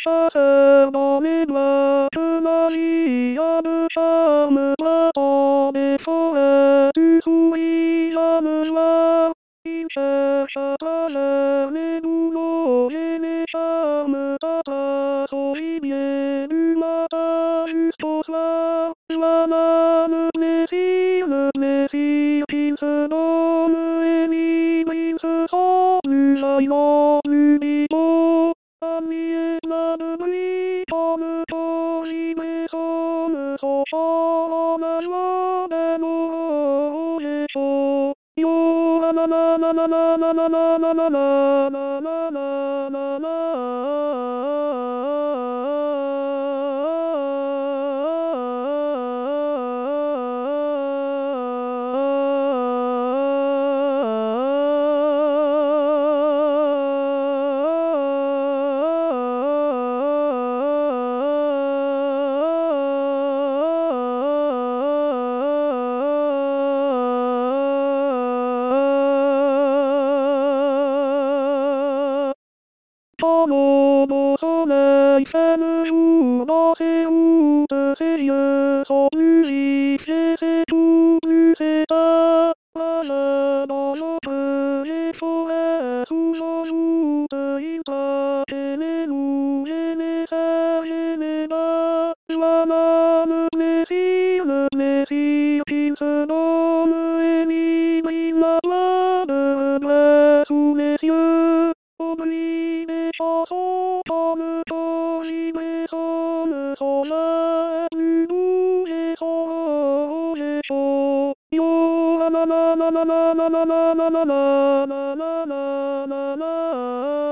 chasseur dans les bois, que magie a de charme, battant des forêts, tu souris à me voir. Il cherche à travers les bouleaux et les charmes, ta trace au gibier du matin jusqu'au soir. Voilà le plaisir qu'il se donne et libre il se sent plus vaillant, plus vivant. La nuit est pleine de bruit quand le colibri sonne son chant en la joie d'un aurore et chaud. Yo la la la la la la la la la la la la la la la la. Quand l'aube au soleil fait le jour dans ses routes, ses yeux sont plus vifs et ses tours plus éteints. Nage dans nos creux et forêts sous nos joutes, il traque les loups et les cerfs et les bats. Voilà le plaisir qu'il se donne et libre il n'a plein de regrets sous les cieux. Au bruit des chansons, quand le colibri sonne, son chant est plus doux et son rouge est chaud. Yo la la la la la la la la la la la la la la la la la.